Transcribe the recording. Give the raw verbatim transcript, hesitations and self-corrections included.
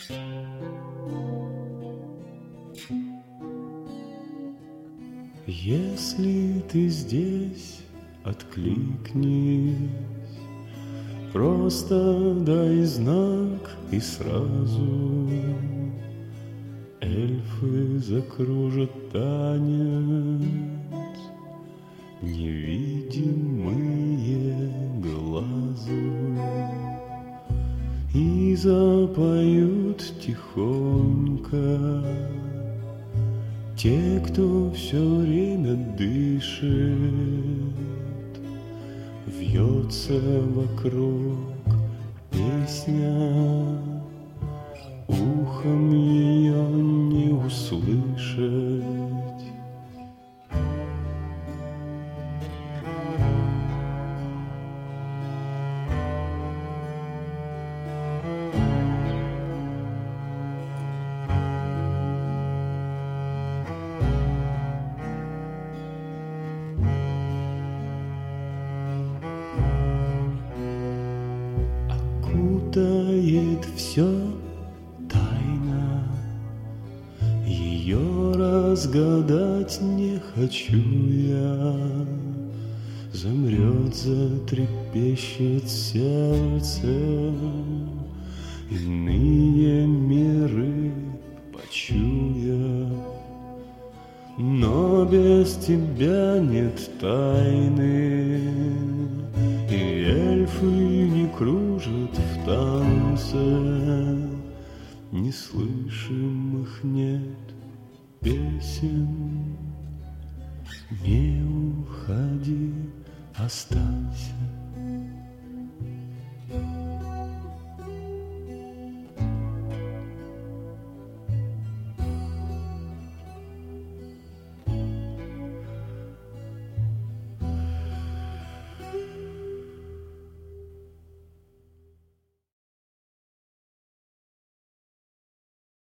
Если ты здесь, откликнись, просто дай знак и сразу эльфы закружат танец, невидимые глазу, и запоют тихонько те, кто все время дышит, вьется вокруг песня, ухом ее не услышать. Окутает все тайна, ее разгадать не хочу я. Замрет, затрепещет сердце, иные миры почуя. Но без тебя нет тайны, и эльфы не кружат в танце, неслышимых нет песен. Не уходи, останься.